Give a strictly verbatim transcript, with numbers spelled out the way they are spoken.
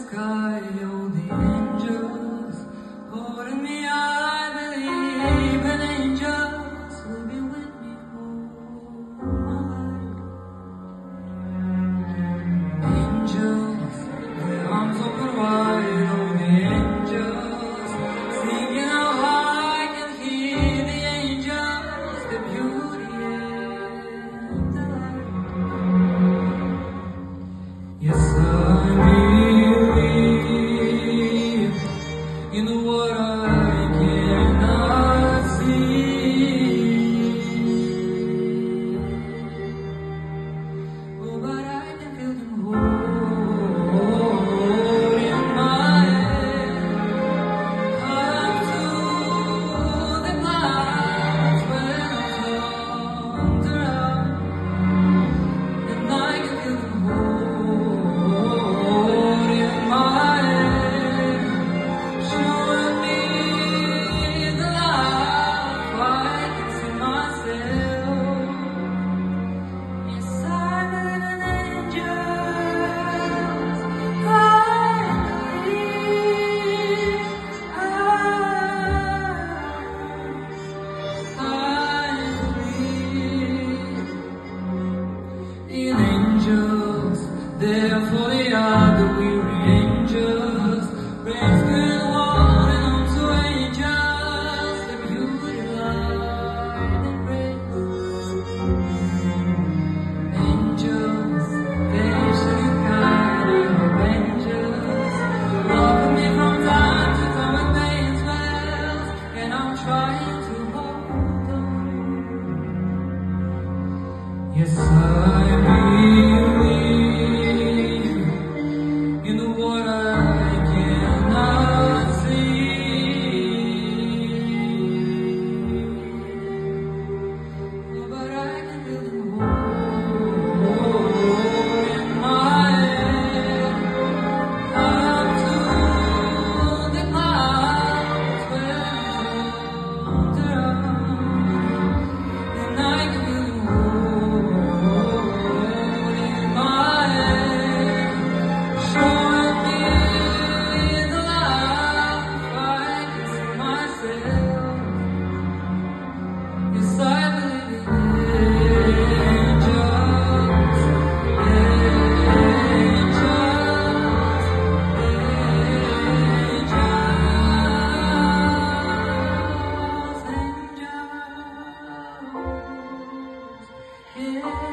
sky, oh, the angels holding me. I believe in angels will be with me all my life. Angels, their arms open wide, oh, the angels singing out high. I can hear the angels, the beauty and the light. Yes, I believe in what I cannot see. Oh, but I can feel them holding my hand up to the clouds when I'm slumped around, and I can feel them holding my hand, showing me the life I can see myself. Yes, I believe in angels. I believe. I, I believe in angels. Therefore they are the weary angels. Praise good holding on to angels. The beauty, light, and grace. Angels, patiently guiding of angels, welcome me from time to time when pain swells, and I'm trying to hold on. Yes, I believe in what I cannot see. Oh, but I can feel them holding my hand up to the clouds when I'm slumped around, and I can feel them holding my hand, showing me the life I can see myself. Yes, I believe in angels, angels, angels, angels, yeah.